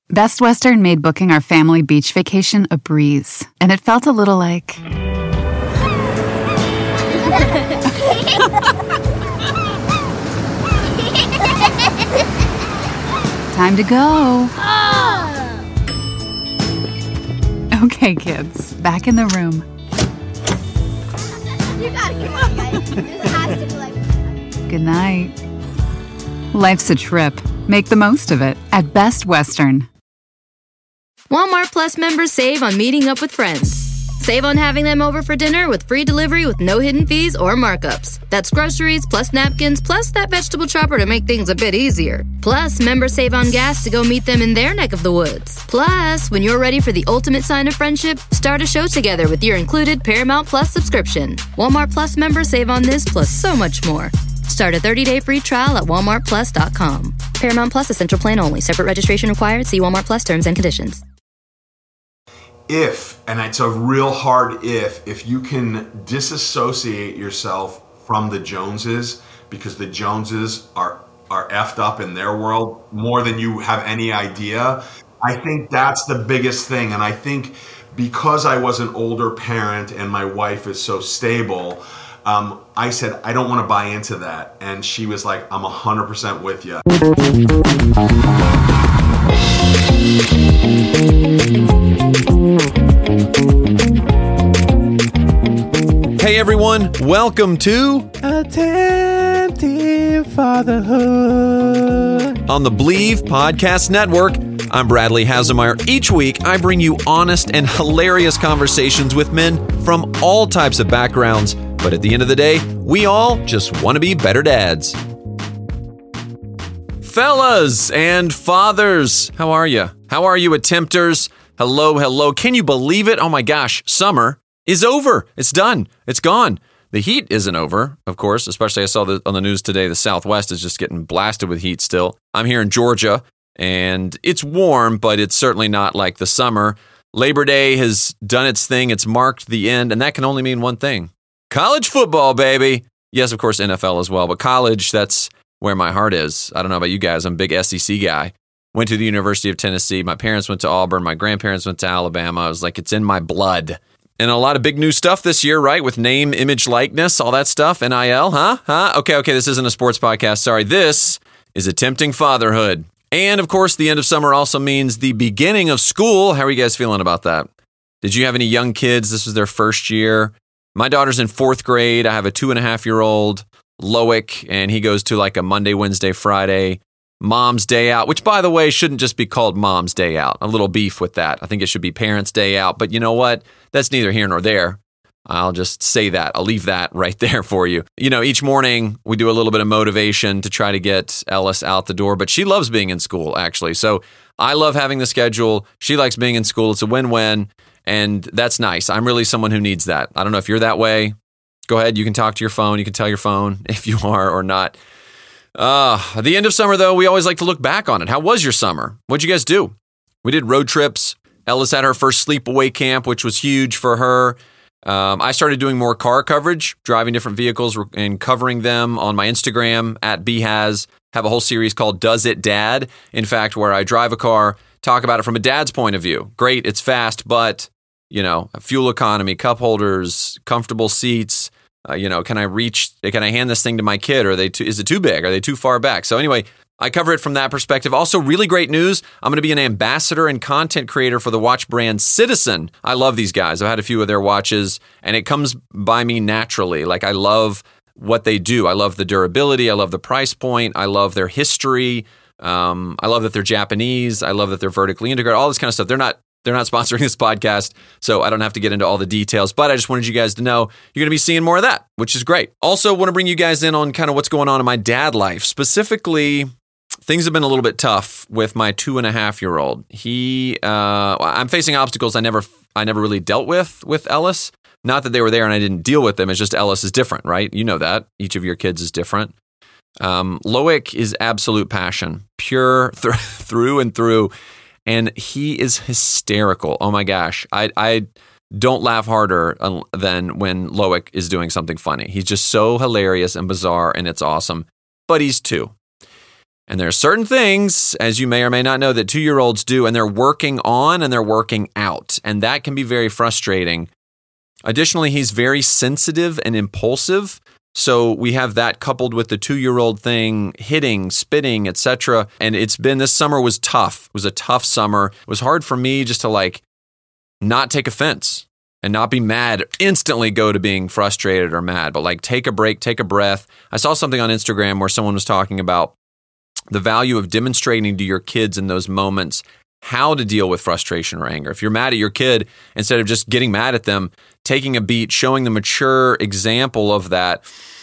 Best Western made booking our family beach vacation a breeze, and it felt a little like... Time to go. Okay, kids, back in the room. You gotta come on, guys. This has to be like... Good night. Life's a trip. Make the most of it at Best Western. Walmart Plus members save on meeting up with friends. Save on having them over for dinner with free delivery with no hidden fees or markups. That's groceries, plus napkins, plus that vegetable chopper to make things a bit easier. Plus, members save on gas to go meet them in their neck of the woods. Plus, when you're ready for the ultimate sign of friendship, start a show together with your included Paramount Plus subscription. Walmart Plus members save on this plus so much more. Start a 30-day free trial at walmartplus.com. Paramount Plus Essential Plan only. Separate registration required. See Walmart Plus terms and conditions. If, and it's a real hard if you can disassociate yourself from the Joneses, because the Joneses are effed up in their world more than you have any idea, I think that's the biggest thing. And I think because I was an older parent and my wife is so stable, I said, I don't want to buy into that. And she was like, I'm 100% with you. Hey everyone, welcome to Attentive Fatherhood on the Believe Podcast Network. I'm Bradley Hasemeyer. Each week, I bring you honest and hilarious conversations with men from all types of backgrounds. But at the end of the day, we all just want to be better dads. Fellas and fathers, how are you? How are you, attempters? Hello. Can you believe it? Oh my gosh, summer is over. It's done. It's gone. The heat isn't over, of course, especially I saw on the news today, the Southwest is just getting blasted with heat still. I'm here in Georgia, and it's warm, but it's certainly not like the summer. Labor Day has done its thing. It's marked the end, and that can only mean one thing. College football, baby. Yes, of course, NFL as well, but college, that's where my heart is. I don't know about you guys. I'm a big SEC guy. Went to the University of Tennessee. My parents went to Auburn. My grandparents went to Alabama. I was like, it's in my blood. And a lot of big new stuff this year, right? With name, image, likeness, all that stuff. NIL, huh? Okay, this isn't a sports podcast. Sorry, this is Attempting Fatherhood. And, of course, the end of summer also means the beginning of school. How are you guys feeling about that? Did you have any young kids? This was their first year. My daughter's in 4th grade. I have a 2.5-year-old, Loic, and he goes to like a Monday, Wednesday, Friday Mom's Day Out, which, by the way, shouldn't just be called Mom's Day Out. A little beef with that. I think it should be Parents' Day Out. But you know what? That's neither here nor there. I'll just say that. I'll leave that right there for you. You know, each morning we do a little bit of motivation to try to get Ellis out the door, but she loves being in school, actually. So I love having the schedule. She likes being in school. It's a win-win, and that's nice. I'm really someone who needs that. I don't know if you're that way. Go ahead. You can talk to your phone. You can tell your phone if you are or not. At the end of summer, though, we always like to look back on it. How was your summer? What'd you guys do? We did road trips. Ellis had her first sleepaway camp, which was huge for her. I started doing more car coverage, driving different vehicles and covering them on my Instagram at BHAS. Have a whole series called Does It Dad? In fact, where I drive a car, talk about it from a dad's point of view. Great, it's fast, but, you know, fuel economy, cup holders, comfortable seats. Can I hand this thing to my kid? Or is it too big? Are they too far back? So anyway, I cover it from that perspective. Also, really great news. I'm going to be an ambassador and content creator for the watch brand Citizen. I love these guys. I've had a few of their watches, and it comes by me naturally. Like, I love what they do. I love the durability. I love the price point. I love their history. I love that they're Japanese. I love that they're vertically integrated, all this kind of stuff. They're not sponsoring this podcast, so I don't have to get into all the details, but I just wanted you guys to know you're going to be seeing more of that, which is great. Also, want to bring you guys in on kind of what's going on in my dad life. Specifically, things have been a little bit tough with my 2.5-year-old. I'm facing obstacles I never really dealt with Ellis. Not that they were there and I didn't deal with them. It's just Ellis is different, right? You know that. Each of your kids is different. Loic is absolute passion, pure through and through. And he is hysterical. Oh my gosh. I don't laugh harder than when Loic is doing something funny. He's just so hilarious and bizarre, and it's awesome. But he's 2. And there are certain things, as you may or may not know, that 2-year-olds do, and they're working on and they're working out. And that can be very frustrating. Additionally, he's very sensitive and impulsive. So we have that coupled with the 2-year-old thing, hitting, spitting, etc. And this summer was tough. It was a tough summer. It was hard for me just to not take offense and not be mad, instantly go to being frustrated or mad, but take a break, take a breath. I saw something on Instagram where someone was talking about the value of demonstrating to your kids in those moments how to deal with frustration or anger. If you're mad at your kid, instead of just getting mad at them, taking a beat, showing the mature example of that,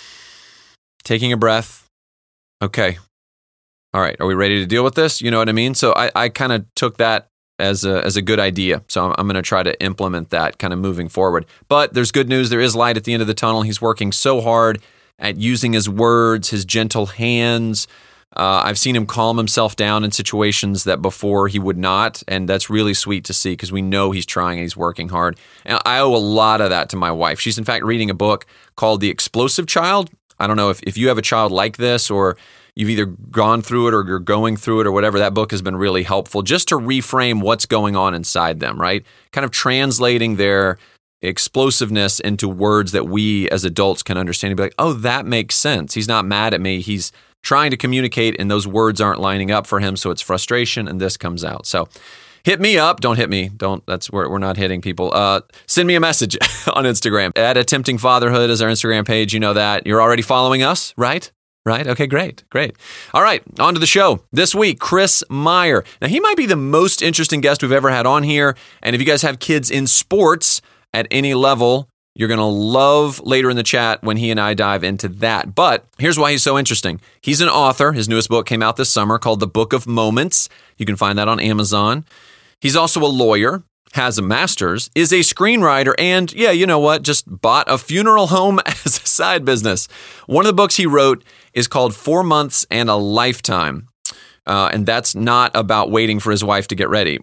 taking a breath. Okay. All right. Are we ready to deal with this? You know what I mean? So I kind of took that as a good idea. So I'm going to try to implement that kind of moving forward. But there's good news. There is light at the end of the tunnel. He's working so hard at using his words, his gentle hands. I've seen him calm himself down in situations that before he would not, and that's really sweet to see because we know he's trying and he's working hard. And I owe a lot of that to my wife. She's in fact reading a book called The Explosive Child. I don't know if you have a child like this or you've either gone through it or you're going through it or whatever. That book has been really helpful just to reframe what's going on inside them, right? Kind of translating their explosiveness into words that we as adults can understand and be like, oh, that makes sense. He's not mad at me. He's trying to communicate and those words aren't lining up for him. So it's frustration and this comes out. So hit me up. Don't hit me. That's where we're not hitting people. Send me a message on Instagram at Attempting Fatherhood is our Instagram page. You know that. You're already following us, right? Right? Okay, great. All right, on to the show. This week, Chris Meyer. Now, he might be the most interesting guest we've ever had on here. And if you guys have kids in sports at any level, you're going to love later in the chat when he and I dive into that. But here's why he's so interesting. He's an author. His newest book came out this summer called The Book of Moments. You can find that on Amazon. He's also a lawyer, has a master's, is a screenwriter, and yeah, you know what? Just bought a funeral home as a side business. One of the books he wrote is called 4 Months and a Lifetime. And that's not about waiting for his wife to get ready.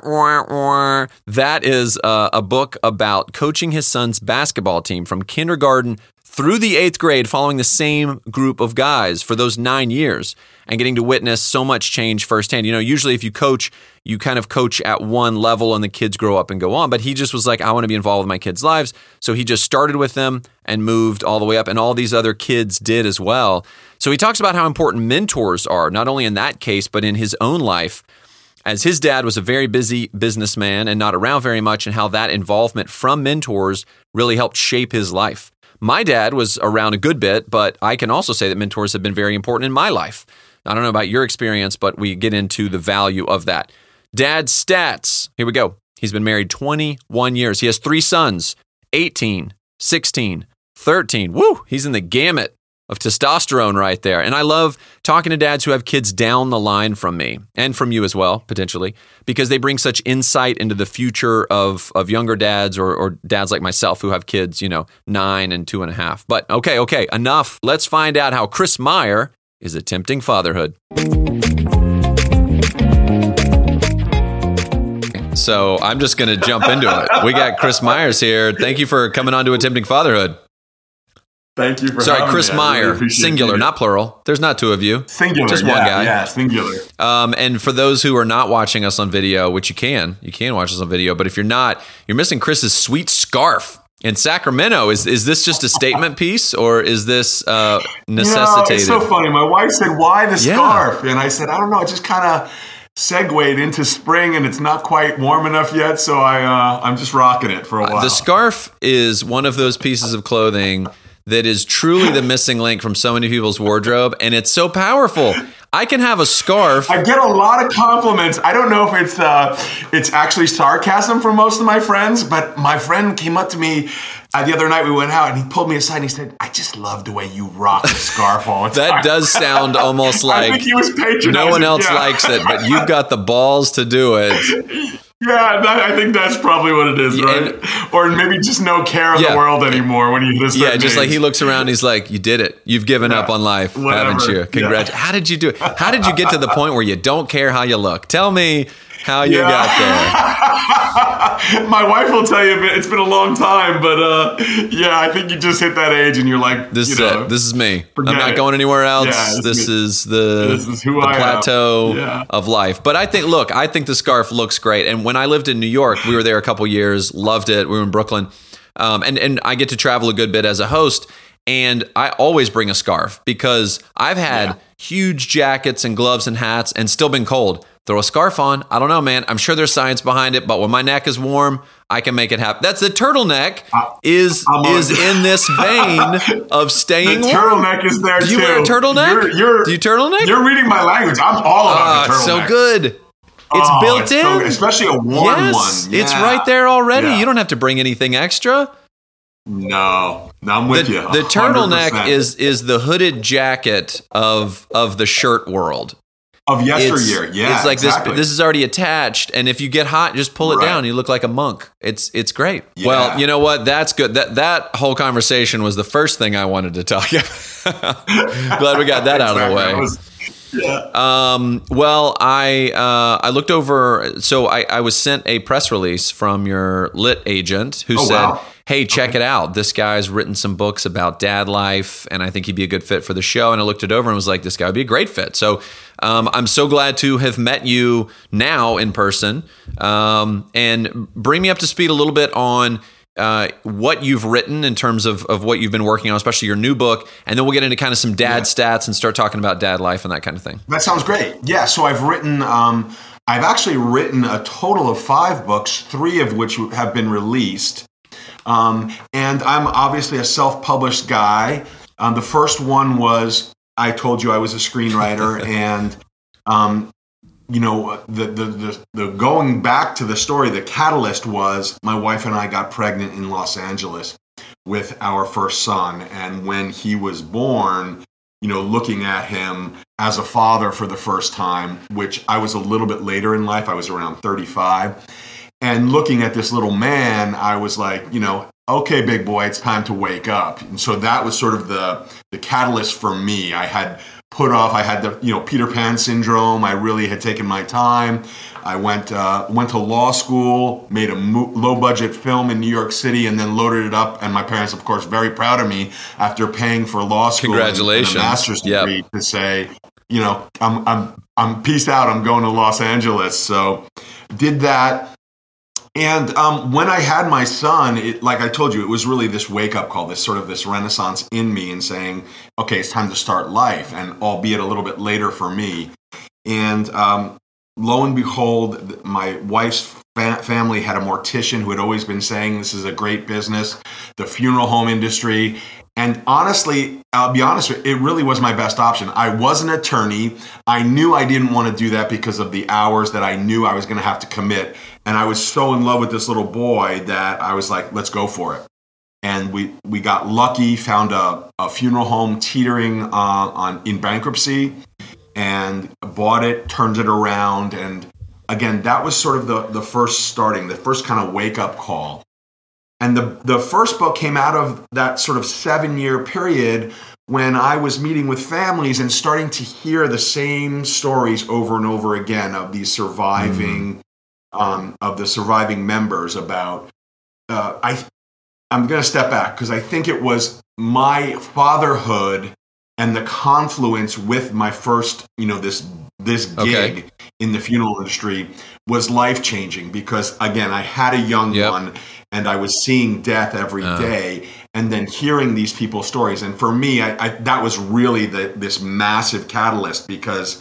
That is a book about coaching his son's basketball team from kindergarten through the 8th grade, following the same group of guys for those 9 years and getting to witness so much change firsthand. You know, usually if you coach, you kind of coach at one level and the kids grow up and go on. But he just was like, I want to be involved with my kids' lives. So he just started with them and moved all the way up. And all these other kids did as well. So he talks about how important mentors are, not only in that case, but in his own life, as his dad was a very busy businessman and not around very much, and how that involvement from mentors really helped shape his life. My dad was around a good bit, but I can also say that mentors have been very important in my life. I don't know about your experience, but we get into the value of that. Dad's stats. Here we go. He's been married 21 years. He has 3 sons, 18, 16, 13. Woo! He's in the gamut of testosterone right there. And I love talking to dads who have kids down the line from me and from you as well, potentially, because they bring such insight into the future of younger dads or dads like myself who have kids, 9 and 2.5. But okay, enough. Let's find out how Chris Meyer is attempting fatherhood. So I'm just going to jump into it. We got Chris Myers here. Thank you for coming on to Attempting Fatherhood. Thank you for having me. Sorry, Chris Meyer, really singular, not plural. There's not 2 of you. Singular, just one guy. Yeah, singular. And for those who are not watching us on video, which you can watch us on video, but if you're not, you're missing Chris's sweet scarf in Sacramento. Is this just a statement piece, or is this necessitated? It's so funny. My wife said, "Why the scarf?" And I said, "I don't know. It just kind of segued into spring, and it's not quite warm enough yet, so I'm just rocking it for a while." The scarf is one of those pieces of clothing that is truly the missing link from so many people's wardrobe, and it's so powerful. I can have a scarf. I get a lot of compliments. I don't know if it's actually sarcasm from most of my friends, but my friend came up to me the other night. We went out, and he pulled me aside, and he said, "I just love the way you rock the scarf all the time." That does sound almost like I think he was patronizing. No one else likes it, but you've got the balls to do it. Yeah, I think that's probably what it is, right? Or maybe just no care of the world anymore when you just just like he looks around, he's like, "You did it. You've given up on life, haven't you? Congrats." How did you do it? How did you get to the point where you don't care how you look? Tell me how you got there. My wife will tell you it's been a long time, but yeah, I think you just hit that age and you're like, this is it. This is me. I'm not it. going anywhere else. Yeah, this is the plateau of life. But I think the scarf looks great. And when I lived in New York, we were there a couple years, loved it. We were in Brooklyn. And I get to travel a good bit as a host. And I always bring a scarf because I've had huge jackets and gloves and hats and still been cold. Throw a scarf on. I don't know, man. I'm sure there's science behind it, but when my neck is warm, I can make it happen. That's the turtleneck is in this vein of staying warm. The turtleneck is there too. Do you wear a turtleneck? Do you turtleneck? You're reading my language. I'm all about the turtleneck. It's so good. It's built in. So especially a warm one. Yeah. It's right there already. Yeah. You don't have to bring anything extra. No, I'm with you. The turtleneck is the hooded jacket of the shirt world. Of yesteryear, it's like exactly. This is already attached, and if you get hot, just pull it down. You look like a monk. It's great. Yeah. Well, you know what? That's good. That whole conversation was the first thing I wanted to talk about. Glad we got that out of the way. Well, I looked over. So I was sent a press release from your lit agent who said, wow. Hey, check it out. This guy's written some books about dad life, and I think he'd be a good fit for the show. And I looked it over and was like, this guy would be a great fit. So I'm so glad to have met you now in person. And bring me up to speed a little bit on what you've written in terms of what you've been working on, especially your new book. And then we'll get into kind of some dad stats and start talking about dad life and that kind of thing. That sounds great. Yeah, so I've actually written a total of 5 books, 3 of which have been released. And I'm obviously a self-published guy. The first one was, I told you I was a screenwriter, and the going back to the story, the catalyst was my wife and I got pregnant in Los Angeles with our first son, and when he was born, looking at him as a father for the first time, which I was a little bit later in life, I was around 35. And looking at this little man, I was like, okay, big boy, it's time to wake up. And so that was sort of the catalyst for me. I had the Peter Pan syndrome. I really had taken my time. I went to law school, made a low budget film in New York City, and then loaded it up. And my parents, of course, very proud of me after paying for law school. Congratulations. And a master's degree to say, I'm peace out. I'm going to Los Angeles. So did that. And when I had my son, like I told you, it was really this wake-up call, this renaissance in me and saying, okay, it's time to start life, and albeit a little bit later for me. And lo and behold, my wife's family had a mortician who had always been saying this is a great business, the funeral home industry. And honestly, I'll be honest with you, it really was my best option. I was an attorney. I knew I didn't want to do that because of the hours that I knew I was going to have to commit. And I was so in love with this little boy that I was like, let's go for it. And we got lucky, found a funeral home teetering in bankruptcy, and bought it, turned it around. And again, that was sort of the first kind of wake-up call. And the first book came out of that sort of 7-year period when I was meeting with families and starting to hear the same stories over and over again of these surviving, of the surviving members about, I'm going to step back because I think it was my fatherhood and the confluence with my first, this gig in the funeral industry was life-changing because, again, I had a young one and I was seeing death every day and then hearing these people's stories. And for me, I that was really this massive catalyst because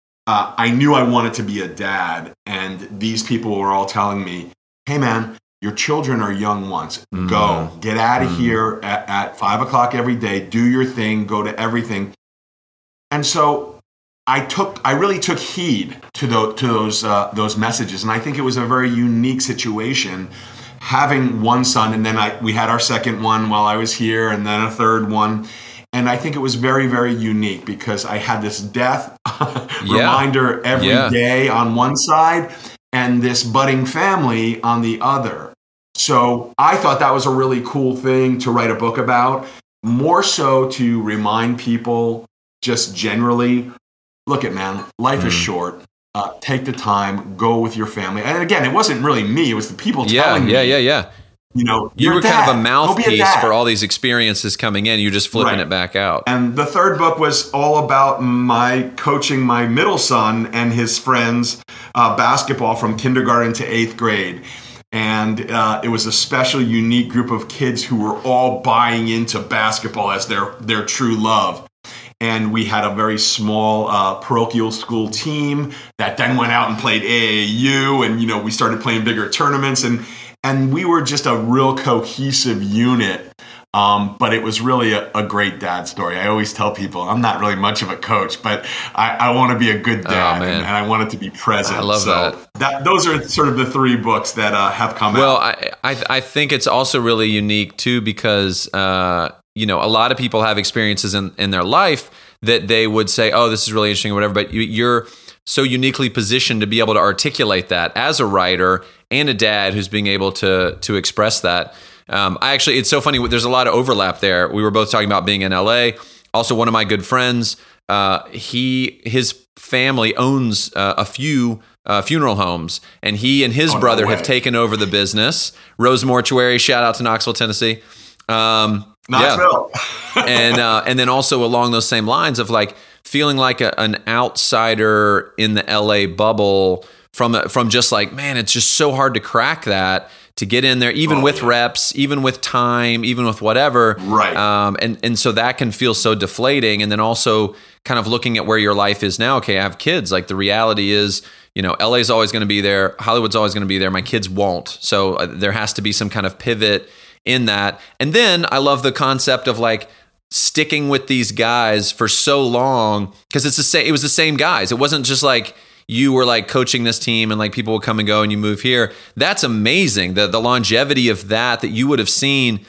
I knew I wanted to be a dad. And these people were all telling me, hey, man, your children are young ones. Go. Get out of here at 5 o'clock every day. Do your thing. Go to everything. And so I really took heed to those messages. And I think it was a very unique situation having one son. And then we had our second one while I was here and then a third one. And I think it was very, very unique because I had this death reminder every day on one side and this budding family on the other. So I thought that was a really cool thing to write a book about, more so to remind people just generally, look it, man, life is short. take the time, go with your family. And again, it wasn't really me; it was the people telling me. Yeah. You know, You were kind of a Go be mouthpiece dad. for all these experiences coming in. You're just flipping it back out. And the third book was all about my coaching my middle son and his friends basketball from kindergarten to 8th grade. And it was a special, unique group of kids who were all buying into basketball as their true love. And we had a very small parochial school team that then went out and played AAU. And, you know, we started playing bigger tournaments. And we were just a real cohesive unit. But it was really a great dad story. I always tell people I'm not really much of a coach, but I want to be a good dad, and I want it to be present. I love that. Those are sort of the 3 books that have come out. Well, I think it's also really unique too because you know, a lot of people have experiences in their life that they would say, "Oh, this is really interesting," or whatever. But you're so uniquely positioned to be able to articulate that as a writer and a dad who's being able to express that. It's so funny. There's a lot of overlap there. We were both talking about being in LA. Also, one of my good friends, his family owns a few funeral homes, and he and his brother have taken over the business. Rose Mortuary, shout out to Knoxville, Tennessee. Knoxville. And then also along those same lines of like feeling like an outsider in the LA bubble from just like, man, it's just so hard to crack that, to get in there, even with reps, even with time, even with whatever. Right. And so that can feel so deflating. And then also kind of looking at where your life is now. Okay, I have kids. Like the reality is, you know, LA's always going to be there. Hollywood's always going to be there. My kids won't. So there has to be some kind of pivot in that. And then I love the concept of like sticking with these guys for so long, because it was the same guys. It wasn't just like you were like coaching this team and like people will come and go and you move here. That's amazing. The longevity of that you would have seen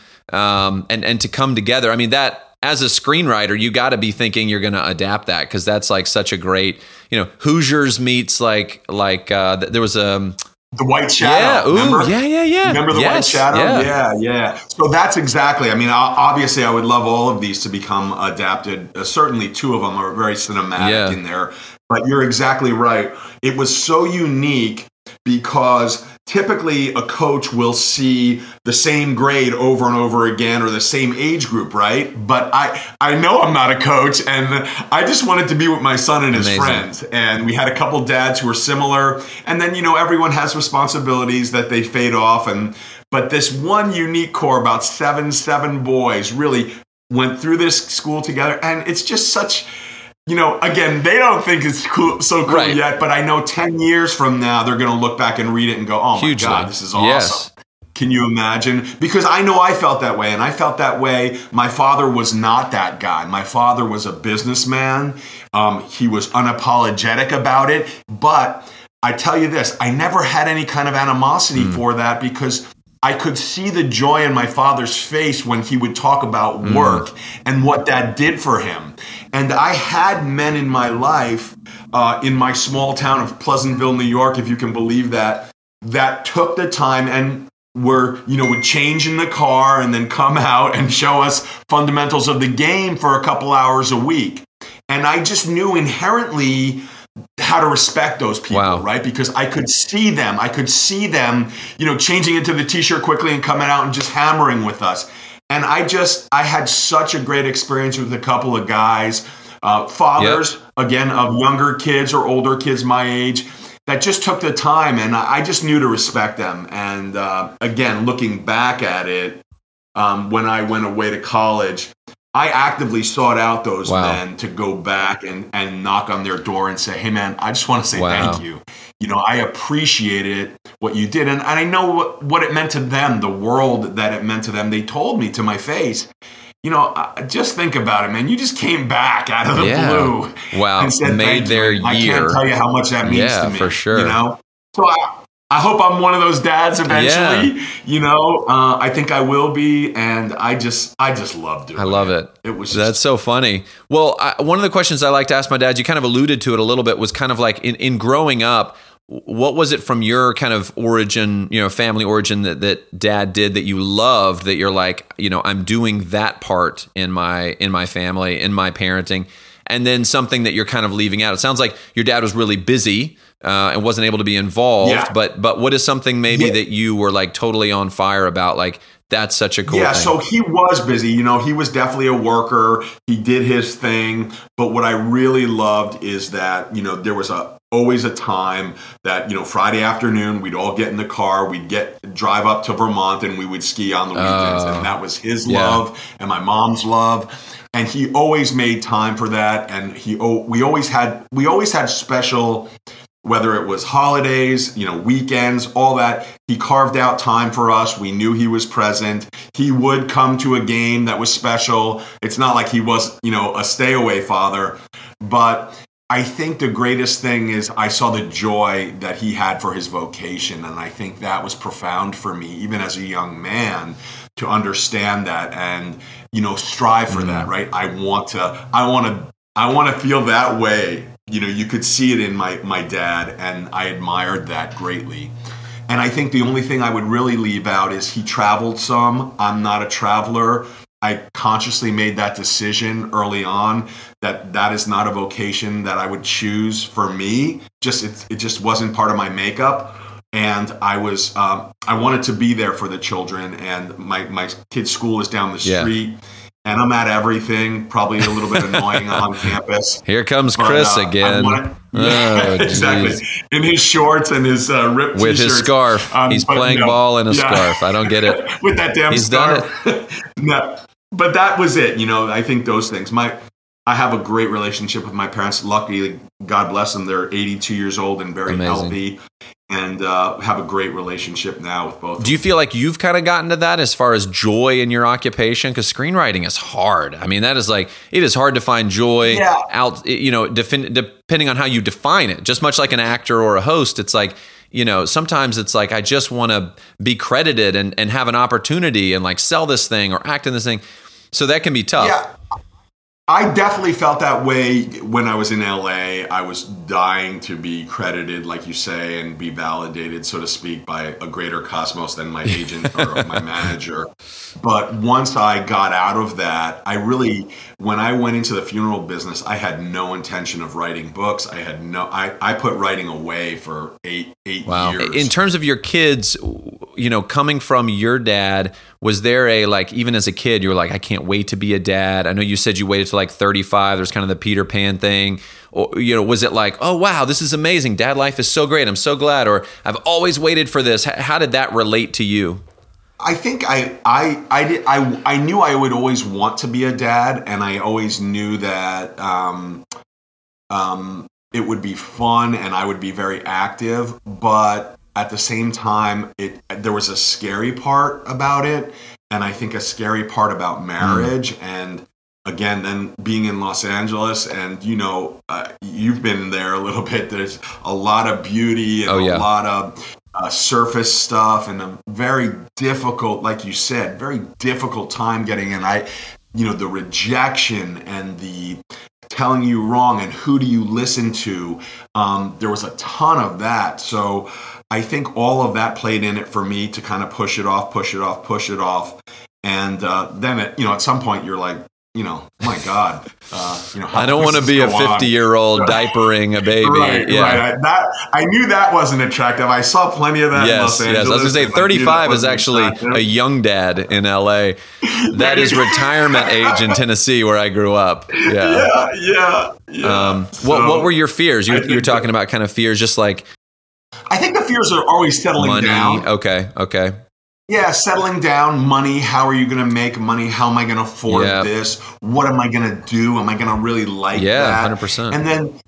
and to come together. I mean, that as a screenwriter, you got to be thinking you're going to adapt that, because that's like such a great, you know, Hoosiers meets like there was a The White Shadow. Remember? Yeah. Remember The White Shadow? Yeah. So that's exactly, I mean, obviously I would love all of these to become adapted. Certainly 2 of them are very cinematic in there. But you're exactly right. It was so unique because typically a coach will see the same grade over and over again, or the same age group, right? But I know I'm not a coach, and I just wanted to be with my son and his friends. And we had a couple dads who were similar. And then, you know, everyone has responsibilities that they fade off. But this one unique core, about seven boys, really went through this school together. And it's just such... You know, again, they don't think it's cool yet, but I know 10 years from now, they're going to look back and read it and go, oh my God, this is awesome. Yes. Can you imagine? Because I know I felt that way, and I felt that way. My father was not that guy. My father was a businessman. He was unapologetic about it. But I tell you this, I never had any kind of animosity for that, because I could see the joy in my father's face when he would talk about work and what that did for him. And I had men in my life, in my small town of Pleasantville, New York, if you can believe that took the time and would change in the car and then come out and show us fundamentals of the game for a couple hours a week. And I just knew inherently how to respect those people, right? Because I could see them, changing into the t-shirt quickly and coming out and just hammering with us. And I had such a great experience with a couple of guys, fathers, again, of younger kids or older kids my age, that just took the time, and I just knew to respect them. And again, looking back at it, when I went away to college, I actively sought out those men to go back and knock on their door and say, hey, man, I just want to say thank you. You know, I appreciated what you did. And I know what it meant to them, the world that it meant to them. They told me to my face, you know, just think about it, man. You just came back out of the blue. Wow. And said, made their year. I can't tell you how much that means to me. Yeah, for sure. You know? So I hope I'm one of those dads eventually. You know, I think I will be, and I just love doing it. I love it. That's so funny. Well, one of the questions I like to ask my dad, you kind of alluded to it a little bit, was kind of like in growing up, what was it from your kind of origin, you know, family origin that dad did that you loved, that you're like, you know, I'm doing that part in my family, in my parenting, and then something that you're kind of leaving out? It sounds like your dad was really busy, and wasn't able to be involved. Yeah. But what is something maybe that you were like totally on fire about? Like, that's such a cool thing. So he was busy. You know, he was definitely a worker. He did his thing. But what I really loved is that, you know, there was always a time that, you know, Friday afternoon, we'd all get in the car, we'd drive up to Vermont, and we would ski on the weekends. And that was his love and my mom's love. And he always made time for that. And we always had special, whether it was holidays, you know, weekends, all that. He carved out time for us. We knew he was present. He would come to a game that was special. It's not like he was, you know, a stay-away father. But I think the greatest thing is I saw the joy that he had for his vocation. And I think that was profound for me, even as a young man, to understand that and, you know, strive for that, right? I want to feel that way. You know, you could see it in my dad, and I admired that greatly. And I think the only thing I would really leave out is he traveled some. I'm not a traveler. I consciously made that decision early on that is not a vocation that I would choose for me. It just wasn't part of my makeup. And I wanted to be there for the children. And my kid's school is down the street. Yeah. And I'm at everything, probably a little bit annoying on campus. Here comes Chris again. Exactly. In his shorts and his ripped with t-shirts. His scarf. He's playing ball in a scarf. I don't get it. With that damn scarf. He's done it. No, but that was it. You know, I think those things. I have a great relationship with my parents. Luckily, God bless them, they're 82 years old and very healthy. And have a great relationship now with both. Do you feel like you've kind of gotten to that as far as joy in your occupation? Because screenwriting is hard. I mean, that is like, it is hard to find joy out, you know, depending on how you define it. Just much like an actor or a host, it's like, you know, sometimes it's like, I just want to be credited and have an opportunity and like sell this thing or act in this thing. So that can be tough. Yeah. I definitely felt that way when I was in LA. I was dying to be credited, like you say, and be validated, so to speak, by a greater cosmos than my agent or my manager. But once I got out of that, when I went into the funeral business, I had no intention of writing books. I put writing away for eight years. In terms of your kids, you know, coming from your dad, was there even as a kid, you were like, I can't wait to be a dad? I know you said you waited till like 35. There's kind of the Peter Pan thing. Or, you know, was it like, oh, wow, this is amazing. Dad life is so great. I'm so glad. Or I've always waited for this. How did that relate to you? I think I knew I would always want to be a dad. And I always knew that it would be fun and I would be very active. But at the same time, there was a scary part about it, and I think a scary part about marriage. And again, then being in Los Angeles, and you know, you've been there a little bit. There's a lot of beauty and a lot of surface stuff, and a very difficult, like you said, very difficult time getting in. The rejection and the telling you wrong, and who do you listen to? There was a ton of that. So I think all of that played in it for me to kind of push it off. And then, at some point you're like, oh my God. I don't want to be a 50-year-old diapering a baby. Right. I knew that wasn't attractive. I saw plenty of that in Los Angeles. Yes. I was going to say 35 is actually a young dad in LA. That is retirement age in Tennessee where I grew up. Yeah. What were your fears? You're talking about kind of fears, just like... I think the fears are always settling down. Okay. Yeah, settling down, money. How are you going to make money? How am I going to afford this? What am I going to do? Am I going to really like that? Yeah, 100%. And then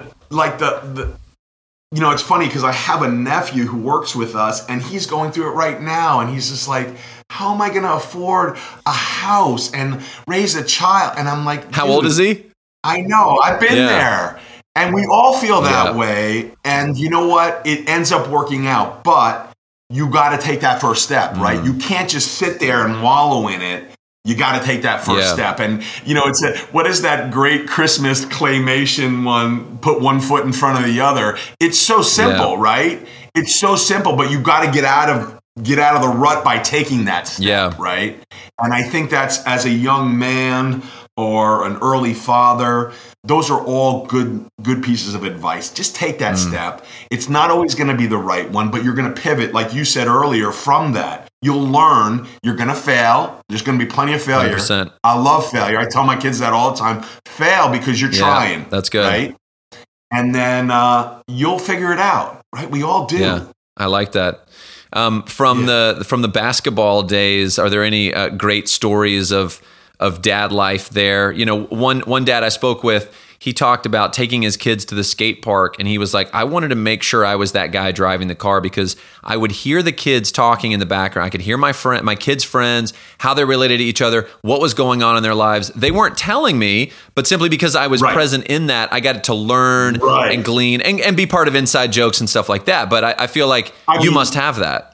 it's funny because I have a nephew who works with us, and he's going through it right now, and he's just like, how am I going to afford a house and raise a child? And I'm like, how old is he? I know. I've been there. And we all feel that way. And you know what? It ends up working out. But you got to take that first step, right? You can't just sit there and wallow in it. You got to take that first step. And, what is that great Christmas claymation one, put one foot in front of the other? It's so simple, right? It's so simple, but you got to get out of the rut by taking that step, right? And I think that's, as a young man, or an early father. Those are all good pieces of advice. Just take that step. It's not always going to be the right one, but you're going to pivot, like you said earlier, from that. You'll learn. You're going to fail. There's going to be plenty of failure. 100%. I love failure. I tell my kids that all the time. Fail because you're trying. That's good. Right? And then you'll figure it out. Right? We all do. Yeah, I like that. From the basketball days, are there any great stories of dad life there? You know, one dad I spoke with, he talked about taking his kids to the skate park, and he was like, I wanted to make sure I was that guy driving the car because I would hear the kids talking in the background. I could hear my kids' friends, how they related to each other, what was going on in their lives. They weren't telling me, but simply because I was present in that, I got to learn and glean and be part of inside jokes and stuff like that. But I feel like you must have that.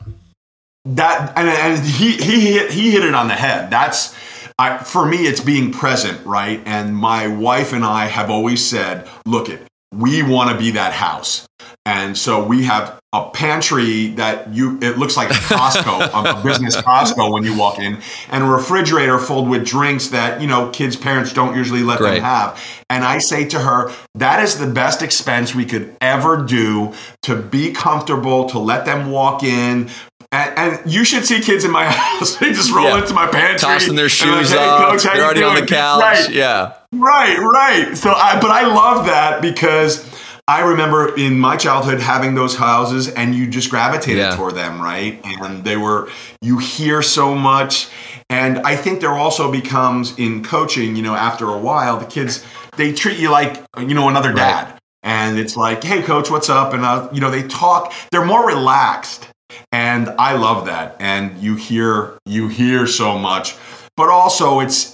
And he hit it on the head. That's for me, it's being present, right? And my wife and I have always said, look, we want to be that house. And so we have a pantry that it looks like a Costco, a business Costco when you walk in, and a refrigerator filled with drinks that, kids' parents don't usually let them have. And I say to her, that is the best expense we could ever do to be comfortable, to let them walk in. And you should see kids in my house. They just roll into my pantry. Tossing their shoes off. Coach, they're already on the couch. Right. Yeah. Right. So, but I love that because I remember in my childhood having those houses and you just gravitated toward them, right? And you hear so much. And I think there also becomes in coaching, after a while, the kids, they treat you like, another dad. Right. And it's like, hey, coach, what's up? And, they talk. They're more relaxed. And I love that. And you hear so much, but also it's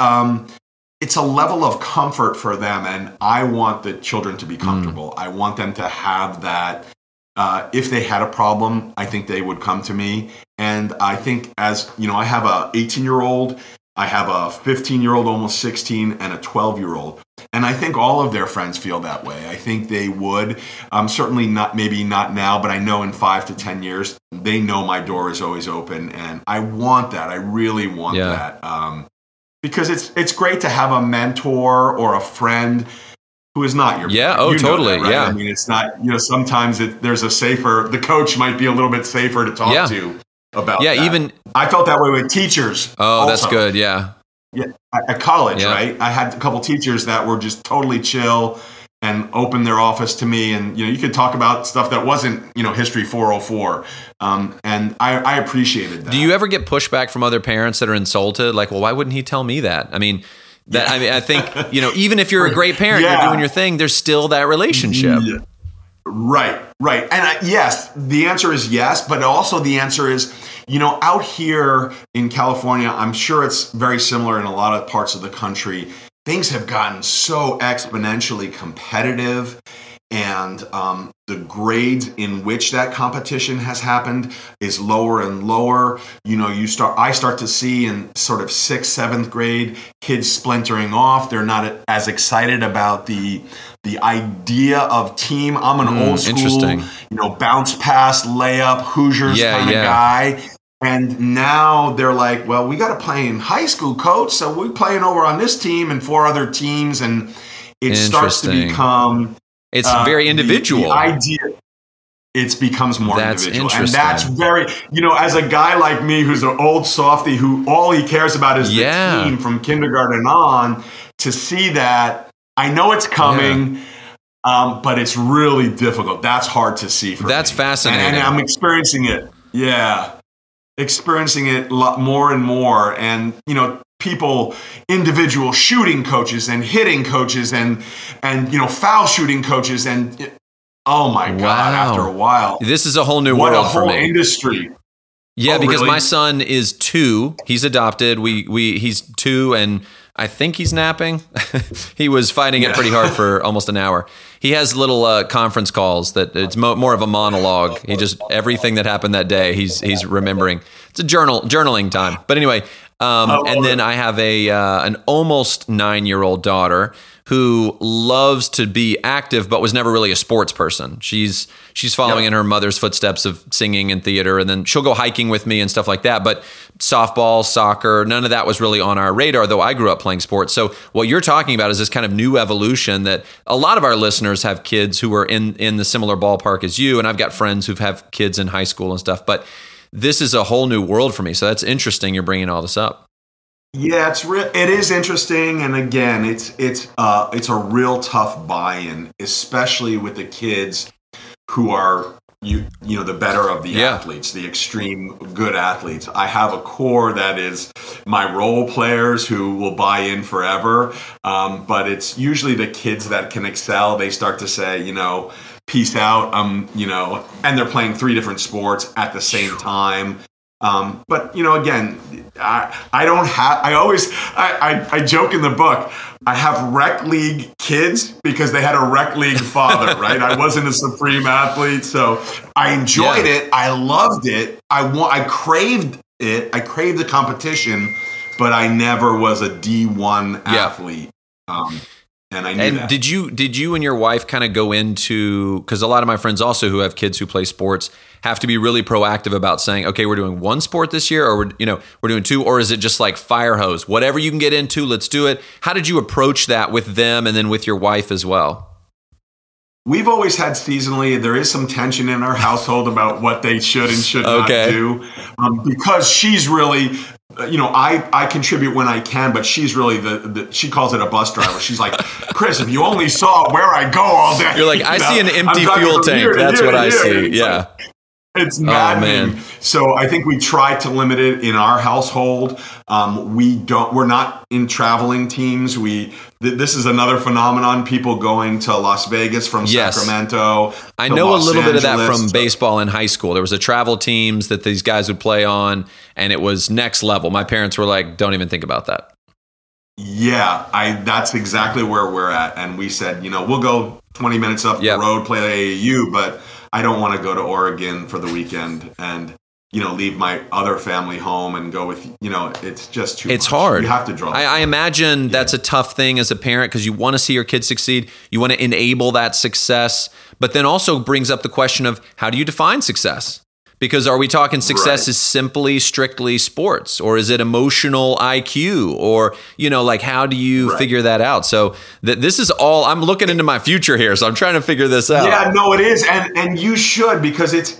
a level of comfort for them. And I want the children to be comfortable. I want them to have that. If they had a problem, I think they would come to me. And I think I have a 18-year-old, I have a 15-year-old, almost 16, and a 12-year-old. And I think all of their friends feel that way. I think they would. Certainly maybe not now, but I know in 5 to 10 years, they know my door is always open. And I want that. I really want that. Because it's great to have a mentor or a friend who is not your friend. Yeah, totally. That, right? Yeah. I mean, it's not, sometimes there's the coach might be a little bit safer to talk to about that. Even I felt that way with teachers. Oh, also. That's good. Yeah. Yeah, at college, right? I had a couple teachers that were just totally chill and opened their office to me. And, you could talk about stuff that wasn't, History 404. And I appreciated that. Do you ever get pushback from other parents that are insulted? Like, well, why wouldn't he tell me that? I mean, I think, even if you're a great parent, you're doing your thing, there's still that relationship. Yeah. Right. And yes, the answer is yes, but also the answer is, out here in California, I'm sure it's very similar in a lot of parts of the country. Things have gotten so exponentially competitive, and the grades in which that competition has happened is lower and lower. I start to see in sort of 6th, 7th grade kids splintering off. They're not as excited about the idea of team. I'm an old school, bounce pass, layup, Hoosiers kind of guy. And now they're like, well, we got to play in high school, coach. So we're playing over on this team and 4 other teams. And it starts to become... It's very individual. The idea, it becomes more individual. Interesting. And that's very, as a guy like me who's an old softie who all he cares about is the team from kindergarten on, to see that, I know it's coming, but it's really difficult. That's hard to see for me. That's fascinating. And I'm experiencing it. Yeah. Experiencing it a lot more and more. And, people, individual shooting coaches and hitting coaches and foul shooting coaches. And oh my God, after a while. This is a whole new world for me. What a whole industry. Yeah, because my son is 2. He's adopted. He's 2 and I think he's napping. He was fighting it pretty hard for almost an hour. He has little conference calls that it's more of a monologue. He just, everything that happened that day, he's remembering. It's a journaling time. But anyway, and then I have an almost 9-year-old daughter who loves to be active but was never really a sports person. She's following in her mother's footsteps of singing and theater, and then she'll go hiking with me and stuff like that. But softball, soccer, none of that was really on our radar, though I grew up playing sports. So what you're talking about is this kind of new evolution that a lot of our listeners have kids who are in the similar ballpark as you, and I've got friends who've have kids in high school and stuff. But this is a whole new world for me. So that's interesting you're bringing all this up. Yeah, it is interesting, and again, it's a real tough buy-in, especially with the kids who are the better of the athletes, the extreme good athletes. I have a core that is my role players who will buy in forever, but it's usually the kids that can excel. They start to say, peace out, and they're playing 3 different sports at the same time. But again, I joke in the book, I have rec league kids because they had a rec league father, right? I wasn't a supreme athlete, so I enjoyed it. I loved it. I craved it. I craved the competition, but I never was a D1 athlete. And I knew that. Did you and your wife kind of go into, because a lot of my friends also who have kids who play sports have to be really proactive about saying, okay, we're doing 1 sport this year, or we're doing 2, or is it just like fire hose? Whatever you can get into, let's do it. How did you approach that with them and then with your wife as well? We've always had seasonally, there is some tension in our household about what they should and should not do, because she's really, I contribute when I can, but she's really she calls it a bus driver. She's like, Chris, if you only saw where I go all day. You're like, I see an empty fuel tank. That's what I see. Yeah. It's maddening. So I think we try to limit it in our household. We're not in traveling teams. This is another phenomenon, people going to Las Vegas from Sacramento. I know a little bit of that from baseball in high school. There was a travel teams that these guys would play on, and it was next level. My parents were like, don't even think about that. Yeah, that's exactly where we're at. And we said, we'll go 20 minutes up the road, play AAU, but I don't want to go to Oregon for the weekend and, leave my other family home and go with, it's just too much. It's hard. You have to draw. I imagine that's a tough thing as a parent because you want to see your kids succeed. You want to enable that success, but then also brings up the question of how do you define success? Because are we talking success is simply, strictly sports, or is it emotional IQ, or, how do you figure that out? So this is all, I'm looking into my future here, so I'm trying to figure this out. Yeah, no, it is. And you should, because it's,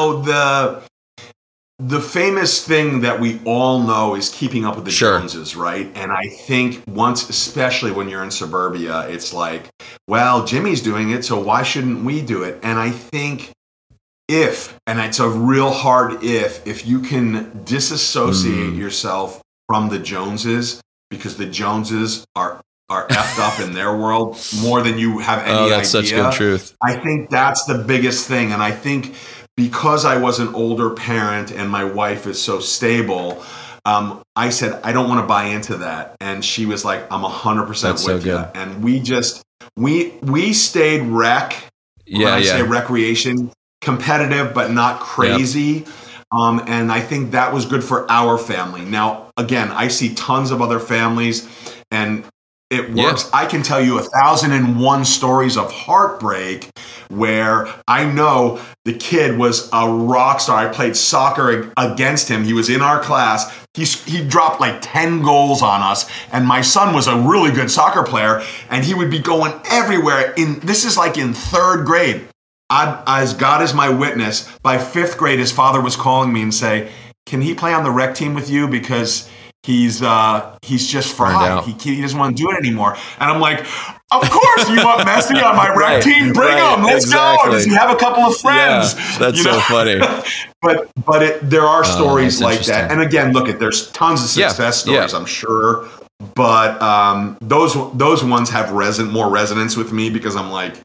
the famous thing that we all know is keeping up with the Joneses, right? And I think especially when you're in suburbia, it's like, well, Jimmy's doing it, so why shouldn't we do it? And I think and it's a real hard if you can disassociate yourself from the Joneses, because the Joneses are effed up in their world more than you have any idea. That's such good truth. I think that's the biggest thing. And I think because I was an older parent and my wife is so stable, I said, I don't want to buy into that. And she was like, I'm 100% with you. And we stayed rec. When I say recreation, competitive, but not crazy. And I think that was good for our family. Now, again, I see tons of other families and it works. I can tell you 1,001 stories of heartbreak where I know the kid was a rock star. I played soccer against him. He was in our class. He dropped like 10 goals on us. And my son was a really good soccer player. And he would be going everywhere. This is like in 3rd grade. As God is my witness, by 5th grade, his father was calling me and say, can he play on the rec team with you? Because he's just fried. He doesn't want to do it anymore. And I'm like, of course, you want Messi on my rec team? Bring him. Let's go. Does he have a couple of friends? Yeah, that's so funny. But there are stories like that. And again, there's tons of success stories, I'm sure. But those ones have more resonance with me because I'm like,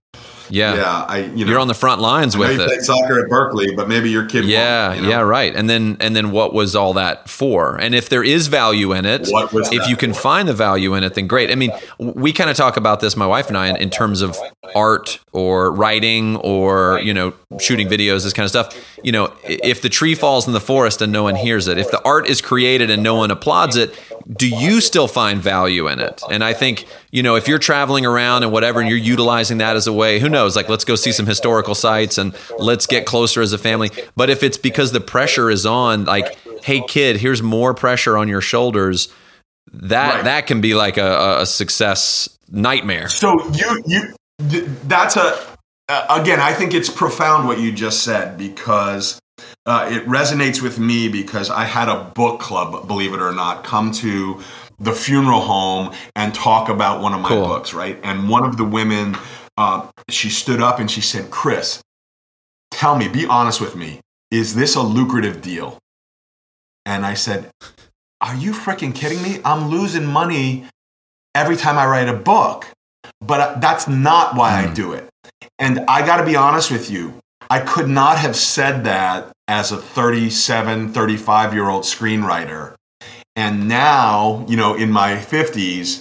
Yeah. You know, You're on the front lines I know with you it. played soccer at Berkeley, but maybe your kid Yeah, won't, you know? yeah, right. And then what was all that for? And if there is value in it, What was if that you can for? find the value in it, then great. I mean, we kind of talk about this, my wife and I, in terms of art or writing or, you know, shooting videos, this kind of stuff. You know, if the tree falls in the forest and no one hears it, if the art is created and no one applauds it, do you still find value in it? And I think, you know, if you're traveling around and whatever, and you're utilizing that as a way, who knows, like, let's go see some historical sites and let's get closer as a family. But if it's because the pressure is on, like, hey kid, here's more pressure on your shoulders, that can be like a success nightmare. So that's again, I think it's profound what you just said, because it resonates with me, because I had a book club, believe it or not, come to the funeral home and talk about one of my books, right? And one of the women, she stood up and she said, Chris, tell me, be honest with me, is this a lucrative deal? And I said, are you freaking kidding me? I'm losing money every time I write a book, but that's not why I do it. And I got to be honest with you, I could not have said that as a 37, 35-year-old screenwriter. And now, you know, in my 50s,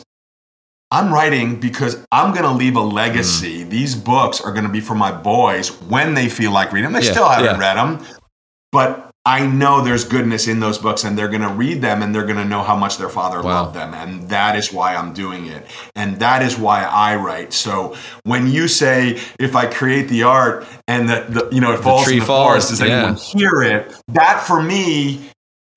I'm writing because I'm going to leave a legacy. These books are going to be for my boys when they feel like reading them. They still haven't read them, but I know there's goodness in those books, and they're going to read them, and they're going to know how much their father loved them. And that is why I'm doing it. And that is why I write. So when you say, if I create the art and the you know, it falls in the forest, does anyone hear it? That for me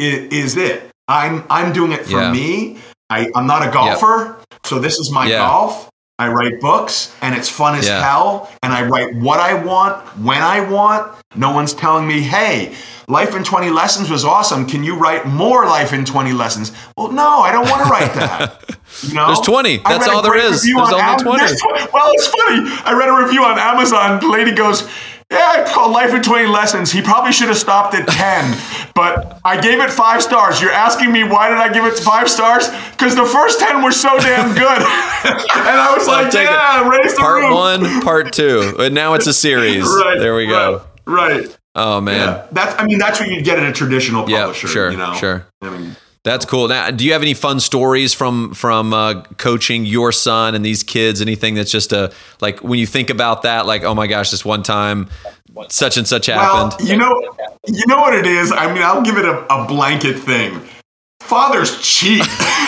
is it. I'm doing it for me. I'm not a golfer, so this is my golf. I write books, and it's fun as hell, and I write what I want, when I want. No one's telling me, hey, Life in 20 Lessons was awesome. Can you write more Life in 20 Lessons? Well, no, I don't want to write that. You know? There's 20. That's all there is. There's only 20. Well, it's funny. I read a review on Amazon. The lady goes, yeah, it's called Life in 20 Lessons. He probably should have stopped at 10, but I gave it 5 stars. You're asking me why did I give it 5 stars? Because the first 10 were so damn good. And I was like, yeah, raise the Part roof. 1, Part 2. And now it's a series. There we go. Right. Oh, man. Yeah. That's what you'd get at a traditional publisher. Sure, you know? sure. I mean, that's cool. Now, do you have any fun stories from coaching your son and these kids? Anything that's just like when you think about that, like, oh my gosh, this one time such and such happened. Well, you know what it is? I mean, I'll give it a blanket thing. Fathers cheat.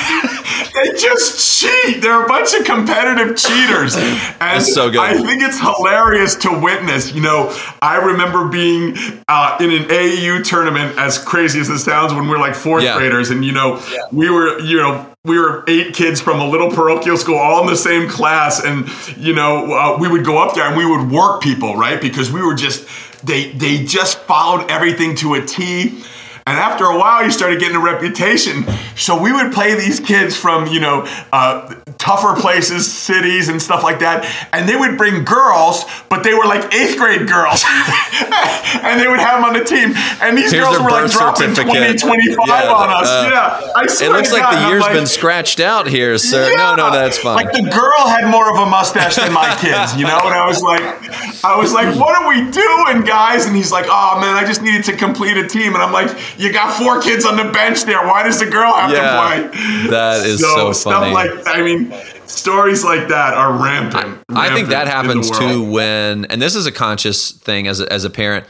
They just cheat. They're a bunch of competitive cheaters. And that's so good. I think it's hilarious to witness. You know, I remember being in an AAU tournament, as crazy as this sounds, when we were like 4th graders. And, we were 8 kids from a little parochial school, all in the same class. And, we would go up there and we would work people, right? Because we were just, they just followed everything to a T. And after a while, you started getting a reputation. So we would play these kids from, tougher places, cities and stuff like that. And they would bring girls, but they were like 8th grade girls. And they would have them on the team. And these girls were like dropping 20, 25 on us. I swear it looks to like God, the year's been scratched out here, sir. Yeah. No, that's fine. Like the girl had more of a mustache than my kids, And I was like, what are we doing, guys? And he's like, oh man, I just needed to complete a team. And I'm like, you got 4 kids on the bench there. Why does the girl have to play? That is so funny. Stories like that are rampant. I think that happens too and this is a conscious thing as a parent,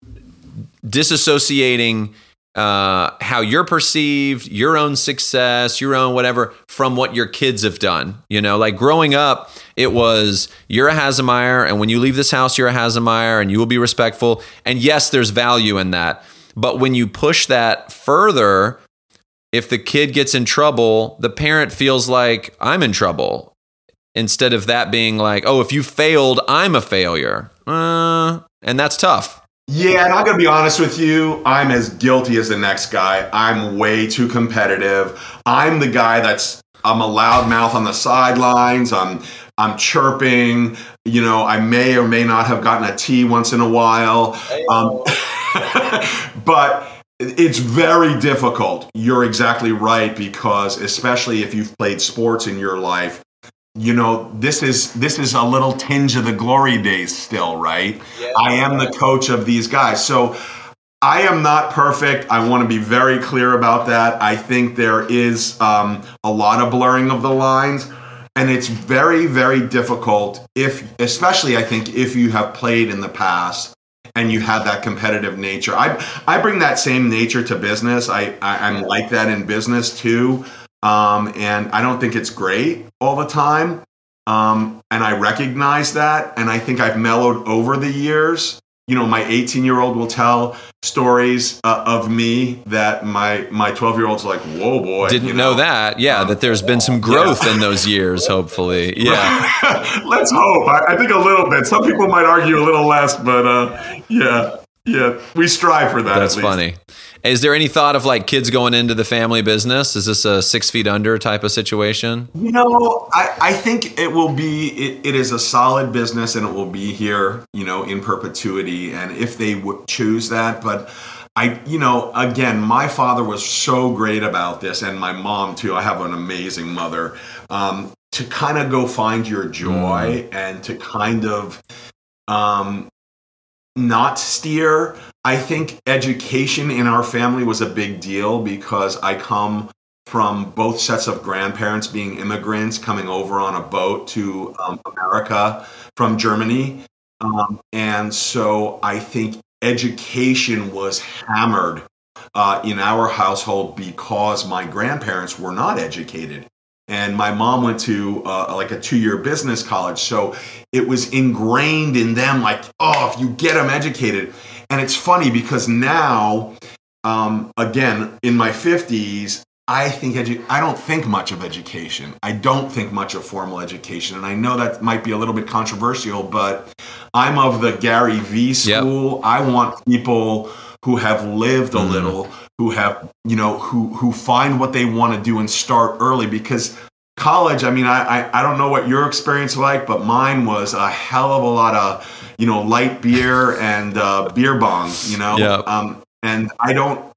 disassociating how you're perceived, your own success, your own whatever, from what your kids have done. Like growing up, it was, you're a Hasemeyer, and when you leave this house, you're a Hasemeyer, and you will be respectful. And yes, there's value in that. But when you push that further, if the kid gets in trouble, the parent feels like I'm in trouble, instead of that being like, oh, if you failed, I'm a failure. And that's tough. Yeah, and I'm going to be honest with you. I'm as guilty as the next guy. I'm way too competitive. I'm the guy I'm a loudmouth on the sidelines. I'm chirping. I may or may not have gotten a T once in a while. But it's very difficult. You're exactly right, because especially if you've played sports in your life, this is a little tinge of the glory days still, right? Yeah, I am the coach of these guys. So I am not perfect. I want to be very clear about that. I think there is a lot of blurring of the lines, and it's very, very difficult especially I think if you have played in the past and you have that competitive nature. I bring that same nature to business. I'm like that in business too. And I don't think it's great all the time. And I recognize that. And I think I've mellowed over the years. My 18-year-old will tell stories of me that my 12-year-old's like, whoa, boy. Didn't know that. Yeah, that there's been some growth in those years, hopefully. Yeah. Let's hope. I think a little bit. Some people might argue a little less, but yeah, we strive for that. That's funny. Is there any thought of like kids going into the family business? Is this a 6 feet under type of situation? I think it will be, it is a solid business and it will be here, in perpetuity. And if they would choose that, but again, my father was so great about this, and my mom too. I have an amazing mother, to kind of go find your joy and to kind of, not steer. I think education in our family was a big deal because I come from both sets of grandparents being immigrants coming over on a boat to America from Germany. And so I think education was hammered in our household because my grandparents were not educated. And my mom went to like a 2-year business college. So it was ingrained in them like, if you get them educated. And it's funny because now, again, in my 50s, I don't think much of education. I don't think much of formal education. And I know that might be a little bit controversial, but I'm of the Gary Vee school. Yep. I want people who have lived a little, who have, who find what they want to do and start early, because college, I don't know what your experience like, but mine was a hell of a lot of, light beer and beer bongs, Yep. And I don't,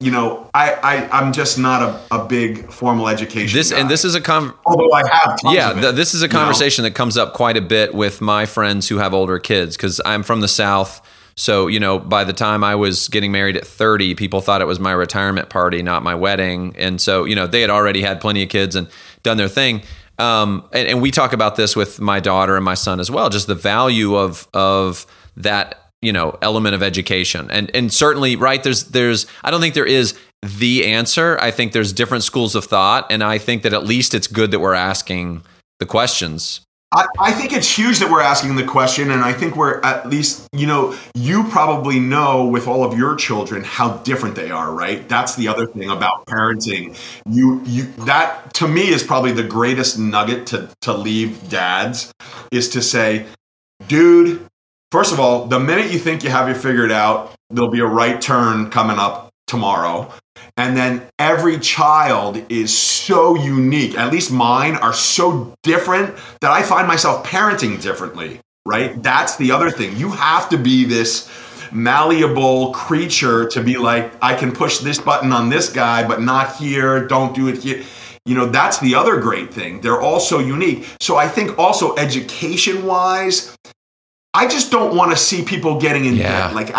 I'm just not a big formal education guy. And this is although I have tons of it, this is a conversation that comes up quite a bit with my friends who have older kids, because I'm from the South. So, by the time I was getting married at 30, people thought it was my retirement party, not my wedding. And so, they had already had plenty of kids and done their thing. And we talk about this with my daughter and my son as well, just the value of that, element of education. And certainly, right, there's I don't think there is the answer. I think there's different schools of thought. And I think that at least it's good that we're asking the questions. I think it's huge that we're asking the question, and I think we're at least, you probably know with all of your children how different they are, right? That's the other thing about parenting. That to me is probably the greatest nugget to leave dads, is to say, dude, first of all, the minute you think you have it figured out, there'll be a right turn coming up tomorrow. And then every child is so unique. At least mine are so different that I find myself parenting differently, right? That's the other thing. You have to be this malleable creature to be like, I can push this button on this guy, but not here. Don't do it here. That's the other great thing. They're all so unique. So I think also education-wise, I just don't want to see people getting in debt. Like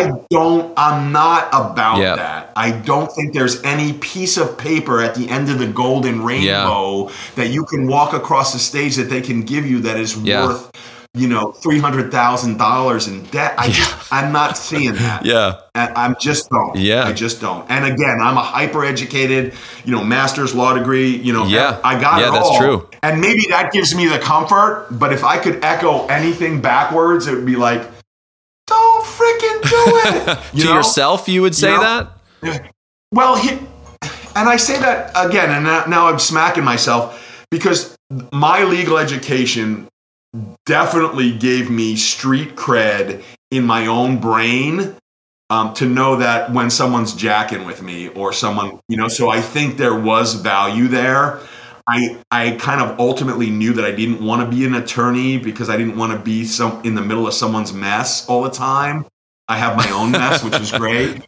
I'm not about that. I don't think there's any piece of paper at the end of the golden rainbow that you can walk across the stage that they can give you that is worth, $300,000 in debt. I'm not seeing that. I just don't. I just don't. And again, I'm a hyper educated, master's law degree, I got it all. That's true. And maybe that gives me the comfort, but if I could echo anything backwards, it would be like, don't freaking do it. To yourself, you would say that? Well, and I say that again, and now I'm smacking myself, because my legal education definitely gave me street cred in my own brain, to know that when someone's jacking with me or someone, so I think there was value there. I kind of ultimately knew that I didn't want to be an attorney because I didn't want to be in the middle of someone's mess all the time. I have my own mess, which is great.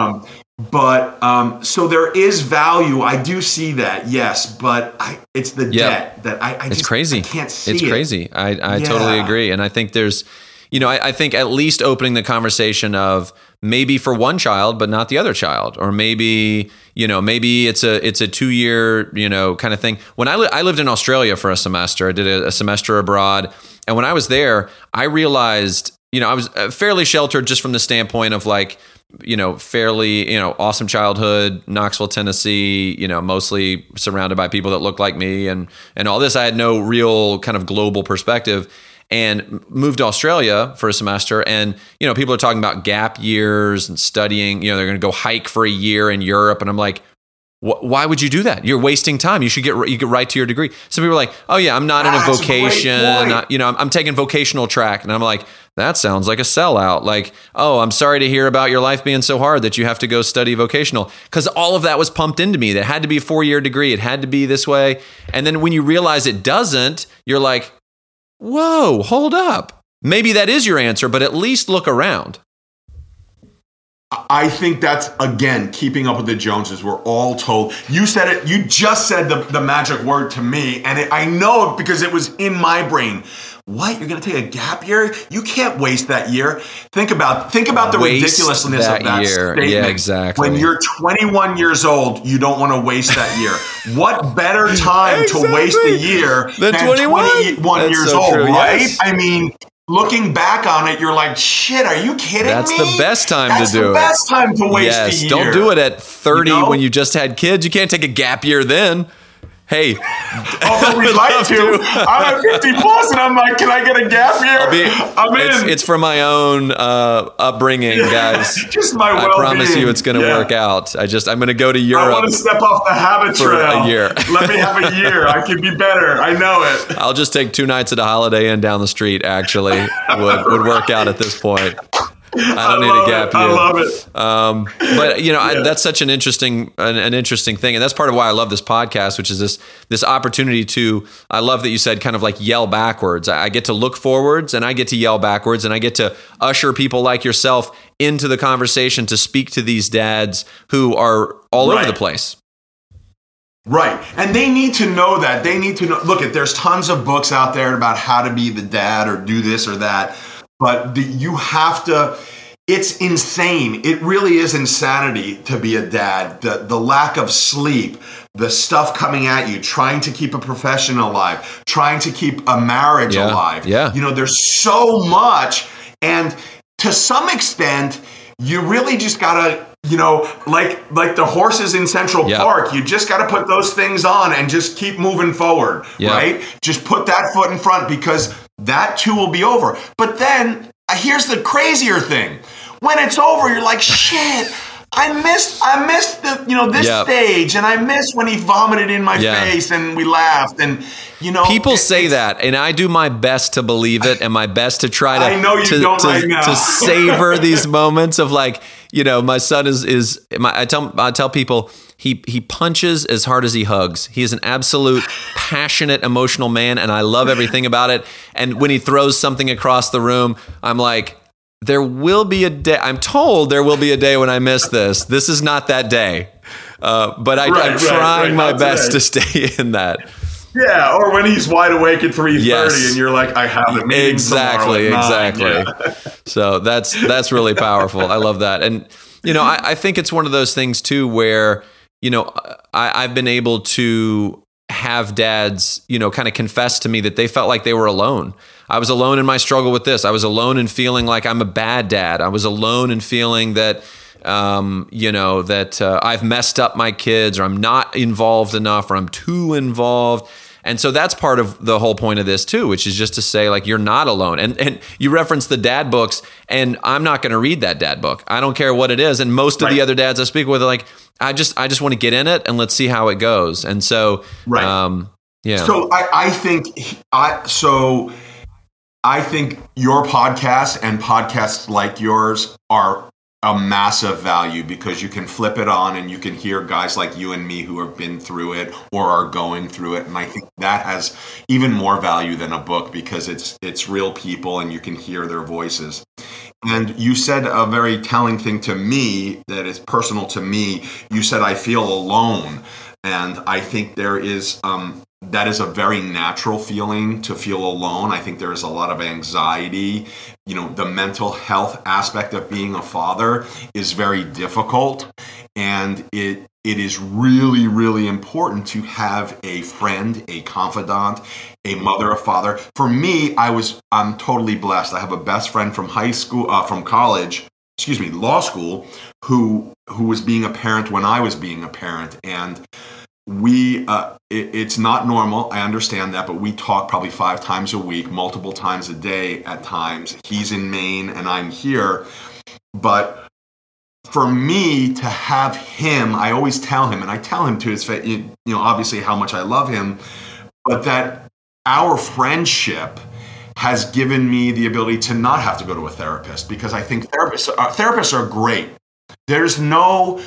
So there is value. I do see that, yes, but it's the debt that I it's just crazy. I can't see. It's crazy. I totally agree. And I think there's, I think at least opening the conversation of maybe for one child, but not the other child, or maybe it's a 2-year, kind of thing. When I lived in Australia for a semester, I did a semester abroad. And when I was there, I realized, I was fairly sheltered just from the standpoint of like, fairly, awesome childhood, Knoxville, Tennessee, mostly surrounded by people that looked like me and all this. I had no real kind of global perspective, and moved to Australia for a semester. And, people are talking about gap years and studying, they're going to go hike for a year in Europe. And I'm like, why would you do that? You're wasting time. You get right to your degree. Some people are like, oh yeah, I'm not in a vocation. I'm taking vocational track. And I'm like, that sounds like a sellout. Like, oh, I'm sorry to hear about your life being so hard that you have to go study vocational. Because all of that was pumped into me. That had to be a 4-year degree. It had to be this way. And then when you realize it doesn't, you're like, whoa, hold up. Maybe that is your answer, but at least look around. I think that's, again, keeping up with the Joneses. We're all told. You said it. You just said the magic word to me, and I know it because it was in my brain. What? You're going to take a gap year? You can't waste that year. Think about the ridiculousness of that year. statement. Yeah, exactly. When you're 21 years old, you don't want to waste that year. What better time to waste a year than 21 years old, true, right? Yes. I mean, looking back on it, you're like, shit, are you kidding me? That's the best time to do it. That's the best time to waste a year. Don't do it at 30 when you just had kids. You can't take a gap year then. Hey. Although we'd like to. I'm at 50 plus and I'm like, can I get a gap year? I'm in. It's for my own upbringing, guys. Just my well-being. I promise you it's going to work out. I'm going to go to Europe. I want to step off the habit for trail. a year. Let me have a year. I can be better. I know it. I'll just take 2 nights at a Holiday Inn down the street, actually. Would work out at this point. I don't need a gap year. I love it. But that's such an interesting thing, and that's part of why I love this podcast, which is this opportunity to. I love that you said kind of like yell backwards. I get to look forwards, and I get to yell backwards, and I get to usher people like yourself into the conversation to speak to these dads who are all over the place. Right. And they need to know that. They need to know. Look, there's tons of books out there about how to be the dad or do this or that. But you have to, it's insane. It really is insanity to be a dad. The lack of sleep, the stuff coming at you, trying to keep a profession alive, trying to keep a marriage alive. Yeah. There's so much. And to some extent, you really just gotta, like the horses in Central Park, you just gotta put those things on and just keep moving forward, right? Just put that foot in front because that too will be over. But then here's the crazier thing. When it's over, you're like, shit, I missed the, this stage, and I missed when he vomited in my face and we laughed, and people say that, and I do my best to believe it and my best to try to I know you don't right now. To savor these moments of like, my son I tell people he punches as hard as he hugs. He is an absolute passionate, emotional man, and I love everything about it. And when he throws something across the room, I'm like, there will be a day. I'm told there will be a day when I miss this. This is not that day, but I'm trying my best to stay in that. Yeah, or when he's wide awake at 3:30 and you're like, I have a meeting exactly. Yeah. So that's really powerful. I love that. And, I think it's one of those things too, where, I've been able to have dads, kind of confess to me that they felt like they were alone. I was alone in my struggle with this. I was alone in feeling like I'm a bad dad. I was alone in feeling that, I've messed up my kids, or I'm not involved enough, or I'm too involved. And so that's part of the whole point of this too, which is just to say, like, you're not alone. And you reference the dad books, and I'm not going to read that dad book. I don't care what it is. And most of the other dads I speak with are like, I just want to get in it and let's see how it goes. And so, So I think your podcast and podcasts like yours are a massive value because you can flip it on and you can hear guys like you and me who have been through it or are going through it. And I think that has even more value than a book because it's real people and you can hear their voices. And you said a very telling thing to me that is personal to me. You said, I feel alone. And I think there is, that is a very natural feeling to feel alone. I think there is a lot of anxiety. You know, the mental health aspect of being a father is very difficult. And it is really, really important to have a friend, a confidant, a mother, a father. For me, I'm totally blessed. I have a best friend from law school, who was being a parent when I was being a parent. And it's not normal. I understand that, but we talk probably 5 times a week, multiple times a day at times. He's in Maine and I'm here. But for me to have him, I always tell him, and I tell him to his face, obviously how much I love him, but that our friendship has given me the ability to not have to go to a therapist, because I think therapists are great. There's no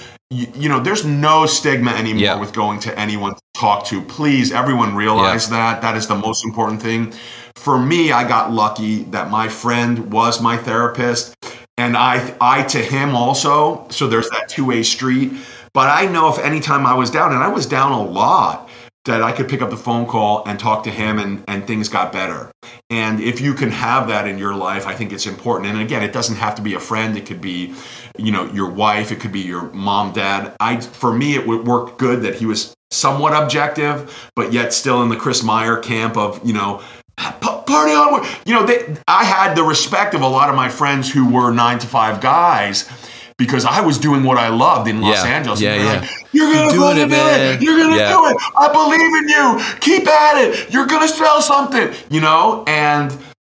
stigma anymore with going to anyone to talk to. Please, everyone realize that. That is the most important thing. For me, I got lucky that my friend was my therapist, and I to him also. So there's that two-way street. But I know if any time I was down, and I was down a lot, that I could pick up the phone call and talk to him and things got better. And if you can have that in your life, I think it's important. And again, it doesn't have to be a friend. It could be, your wife. It could be your mom, dad. For me, it would work good that he was somewhat objective, but yet still in the Chris Meyer camp of, party on. I had the respect of a lot of my friends who were 9-to-5 guys, because I was doing what I loved in Los Angeles. Like, you're going to do it, man. You're going to do it. I believe in you. Keep at it. You're going to sell something, and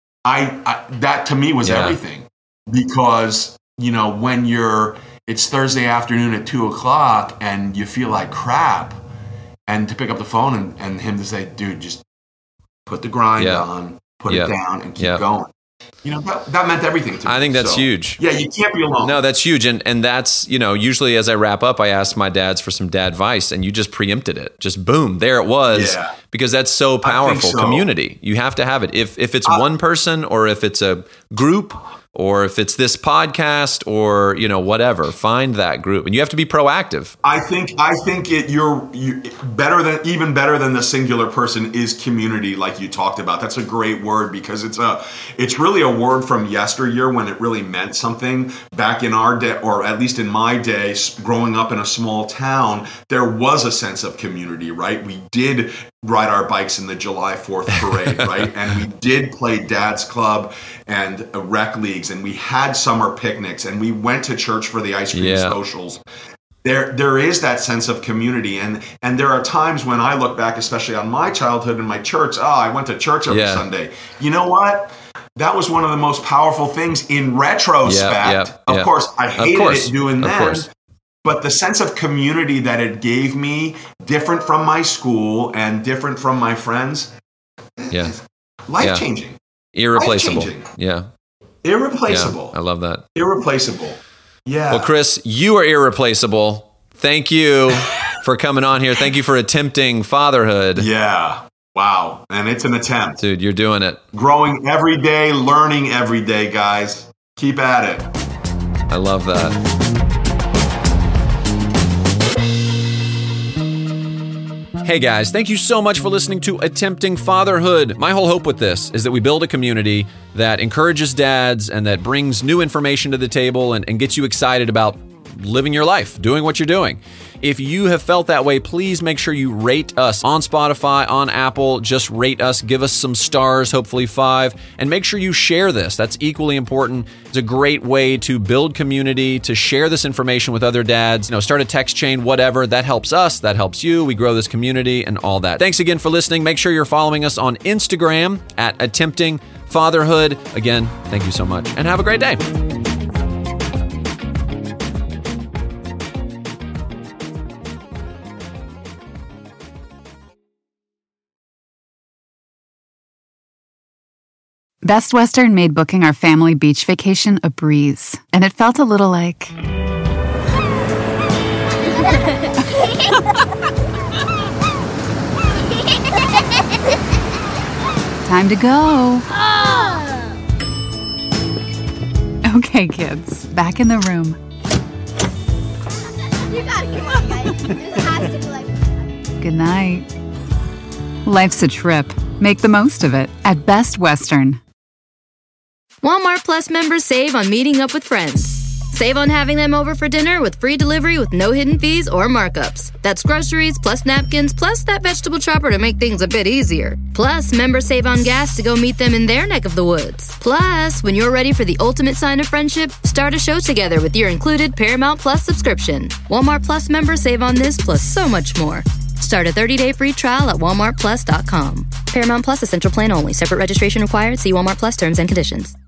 I that to me was everything, because, when it's Thursday afternoon at 2:00 and you feel like crap, and to pick up the phone and him to say, dude, just put the grind on, put it down and keep going. That meant everything to me. I think that's huge. Yeah, you can't be alone. No, that's huge. And that's, usually as I wrap up, I ask my dads for some dad advice, and you just preempted it. Just boom, there it was. Yeah. Because that's so powerful. So. Community. You have to have it. If it's one person, or if it's a group, or if it's this podcast, or whatever, find that group, and you have to be proactive. I think you're even better than the singular person is community, like you talked about. That's a great word, because it's really a word from yesteryear when it really meant something. Back in our day, or at least in my day, growing up in a small town, there was a sense of community, right? We did ride our bikes in the July 4th parade, right? And we did play Dad's Club and rec leagues, and we had summer picnics, and we went to church for the ice cream socials. There is that sense of community, and there are times when I look back, especially on my childhood and my church. I went to church every Sunday. You know what? That was one of the most powerful things in retrospect. Of course, I hated it doing that. But the sense of community that it gave me, different from my school and different from my friends, life-changing. Irreplaceable. Life-changing. Irreplaceable. I love that. Irreplaceable. Yeah. Well, Chris, you are irreplaceable. Thank you for coming on here. Thank you for attempting fatherhood. Yeah. Wow. And it's an attempt. Dude, you're doing it. Growing every day, learning every day, guys. Keep at it. I love that. Hey guys, thank you so much for listening to Attempting Fatherhood. My whole hope with this is that we build a community that encourages dads and that brings new information to the table and gets you excited about living your life, doing what you're doing. If you have felt that way, please make sure you rate us on Spotify, on Apple. Just rate us, give us some stars, hopefully 5, and make sure you share this. That's equally important. It's a great way to build community, to share this information with other dads. Start a text chain, whatever. That helps us. That helps you. We grow this community and all that. Thanks again for listening. Make sure you're following us on Instagram at Attempting Fatherhood. Again, thank you so much, and have a great day. Best Western made booking our family beach vacation a breeze, and it felt a little like... Time to go. Okay, kids, back in the room. You gotta come on, guys. This has to be like... Good night. Life's a trip. Make the most of it at Best Western. Walmart Plus members save on meeting up with friends. Save on having them over for dinner with free delivery with no hidden fees or markups. That's groceries plus napkins plus that vegetable chopper to make things a bit easier. Plus, members save on gas to go meet them in their neck of the woods. Plus, when you're ready for the ultimate sign of friendship, start a show together with your included Paramount Plus subscription. Walmart Plus members save on this plus so much more. Start a 30-day free trial at walmartplus.com. Paramount Plus Essential Plan only. Separate registration required. See Walmart Plus terms and conditions.